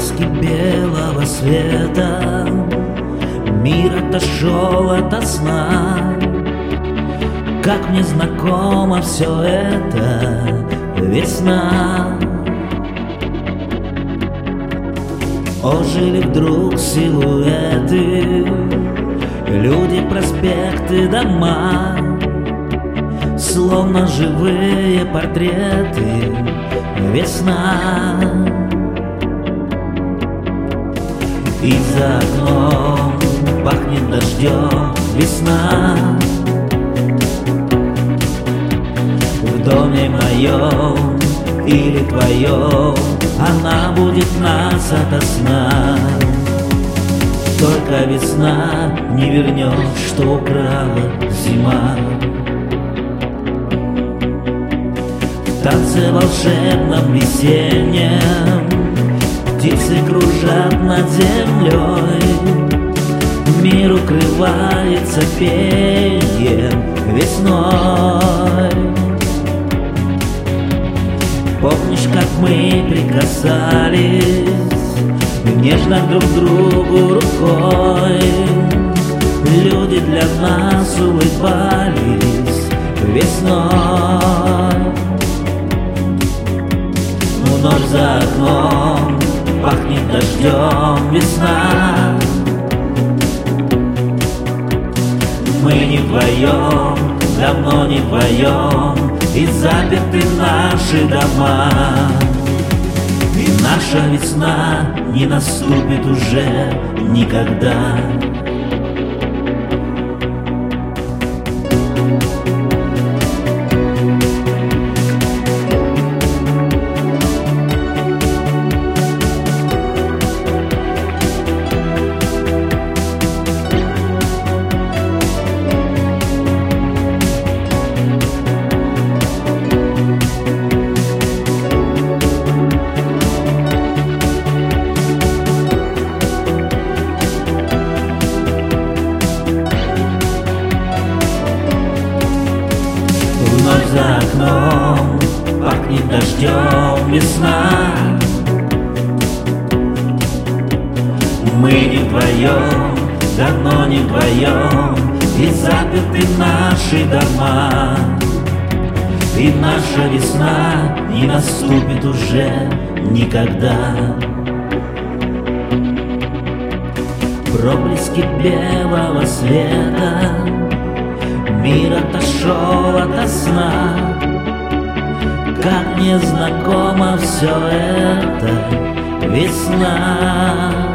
Проблески белого света, мир отошел ото сна. Как мне знакомо все это, весна. Ожили вдруг силуэты, люди, проспекты, дома, словно живые портреты, весна. И за окном пахнет дождем весна. В доме моем или твоем она будет нас ото сна. Только весна не вернет, что украла зима. В танце волшебном весеннем птицы кружат над землей. Мир укрывается пением весной. Помнишь, как мы прикасались нежно друг к другу рукой? Люди для нас улыбались весной. Ночь за окном пахнет дождем весна. Мы не вдвоем, давно не вдвоем, и заперты наши дома. И наша весна не наступит уже никогда. За окном пахнет дождем весна. Мы не вдвоем, давно не вдвоем, и заперты наши дома. И наша весна не наступит уже никогда. Проблески белого света, мир отошел ото сна. Как мне знакомо все это, весна.